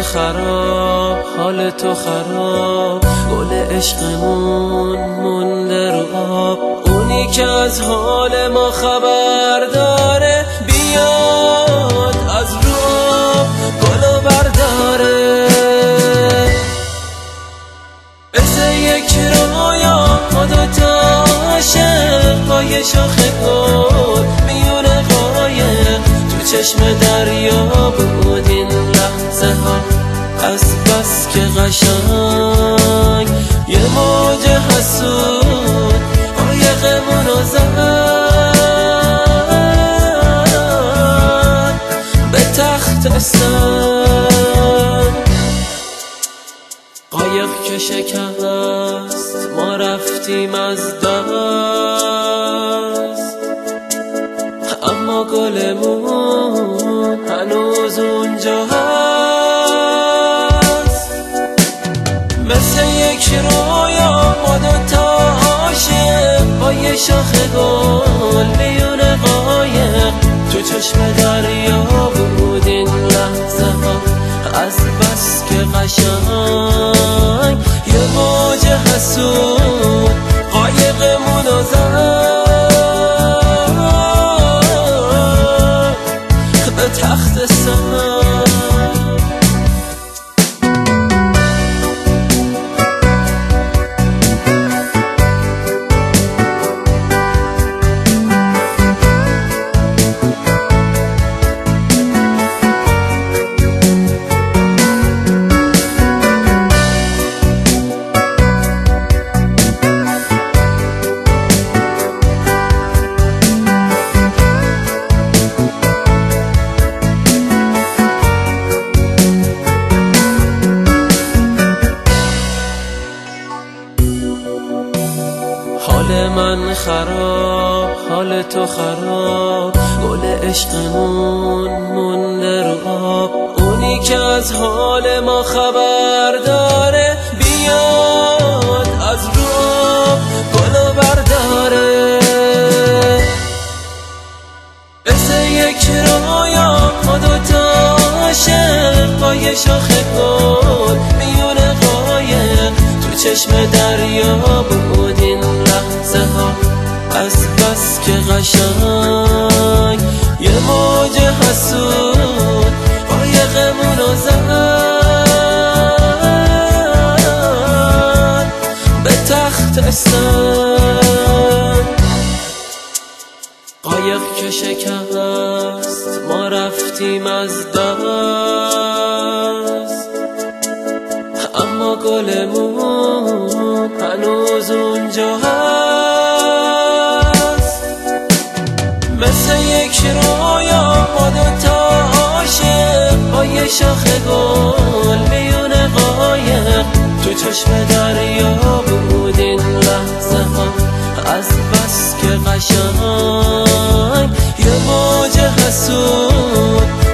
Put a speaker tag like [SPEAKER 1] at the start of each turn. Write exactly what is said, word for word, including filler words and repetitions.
[SPEAKER 1] خراب، حال تو خراب، گل عشقمون مونده رو آب. اونی که از حال ما خبر داره بیاد از رو آب گلو برداره. مثل یک رویا ما دوتا عاشق با یه شاخ گل میونه قایق تو چشم دریا بود این لحظه ها. از بس که قشنگ یه موج حسود قایقمونو زد به تخت سنگ. قایق که شکست ما رفتیم از دست، اما گلمون هنوز اونجا هست. مثل یک رویا ما دوتا عاشق با یه شاخ گل میونه قایق تو چشم دریا بود این لحظه ها. از بس که قشنگ یه موج حسود قایقمونو زد به تخت سنگ. حال من خراب، حال تو خراب، گل عشقمون مونده رو آب. اونی که از حال ما خبر داره بیاد از رو آب گلو برداره. مثل یک رویا ما دوتا عاشق با یه شاخ گل میونه قایق تو چشم دریا بود این لحظه ها. از بس که قشنگ یه موج حسود قایقمونو زد به تخت سنگ. قایق که شکست ما رفتیم از دست، اما گلمون هنوز اونجا هست. مثل یک رویا ما دوتا عاشق با یه شاخ گل میونه قایق تو چشم دریا بود این لحظه ها. از بس که قشنگ یه موج حسود